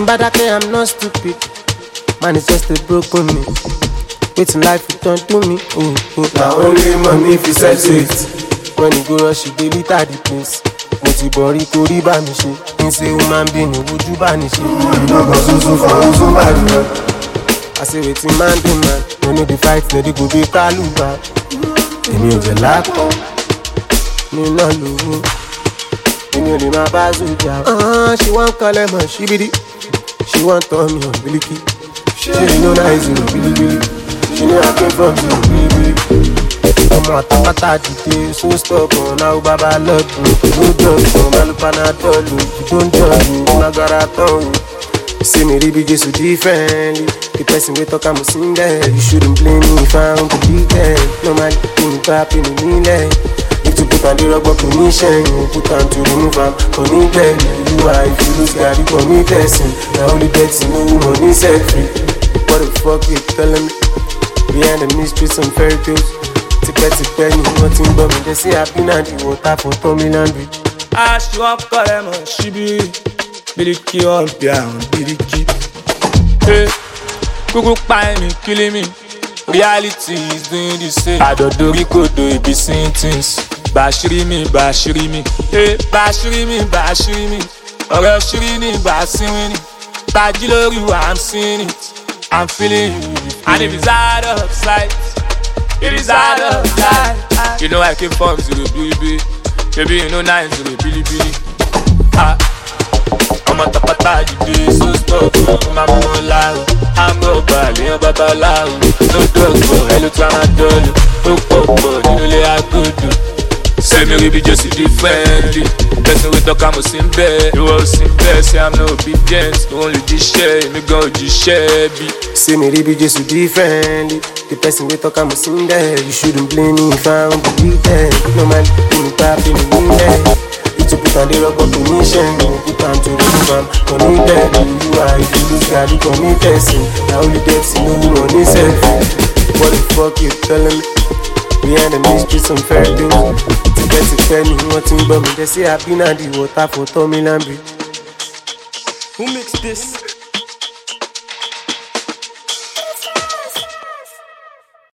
Mbadake, I'm not stupid. Manifest a broken me. Waiting life return to me. Now only money if you sell it. When you go rush, you delete the place. Moti bori kori ba mi ṣe. N say human being wojú bá ní ṣe. You no go so for somebody. I say waiting man do man. No need the fight, no dey go be kaluba. Èmi ò jẹ lápọ̀, mi náà lówó. Èmi ò lè máa bá zùjà. She wan call them a shibidi. She wan turn me on biliki. She know that it's bilibili. She know I came from zero bilibili. Ọmọ àtàkàtà dìde so stubborn now baba lọ́dún. No drugs no malupanadolu. You don't judge me, lágbára tán o. See me rí bí Jésù differently. The person wey talk I'm a singer. You shouldn't blame me if I don't believe them. Normally, you grab in the middle. If you put on the rubber permission, you put on to remove am. Connected, you are if you lose God, you commit lesson. Now only that's no money set free. What the fuck you telling me? Behind the mystery, some fairy tales. Tipẹ́ ni wọ́n ti ń gbọ́ mi. They say I've been at the water for Tommy Landry. She won't call them a shibi. Biliki on piano, biliki. Hey, Google find me, killing me. Reality is doing the same. Adodori kodo, it be seeing things. Bashiri me. Hey, bashiri me. Ọ̀rẹ́ ṣírí ni bàṣírí ni. Tají lórí wa, I'm seeing it. I'm feeling it. And if it's out of sight, it is out of sight. You know I came from zero baby. Baby, you know 9 zero bilibili. I'm a tapata, you do so stop. I'm a loud. I'm a bally, I'm a babalawo. No drugs, but hello to my dollar. Oh, you know I could do. Say me we be just differently. Person we talk I'm a simple. You all simple, say I'm no obedience. Only this share, me go just share be. Say me we be just differently. The person we talk I'm a singer. You shouldn't blame me if I don't believe them. No man, you tap in the window. You put on the rubber permission. You put on to remove am. Connected, you are if you lose God, you commit lesson. Now only that's no money set free. What the fuck you telling me? Behind the mystery, some fairy tales. Tipẹ́ ni wọ́n ti ń gbọ́ mi. They say I've been at the water for Tommy Landry. Who makes this?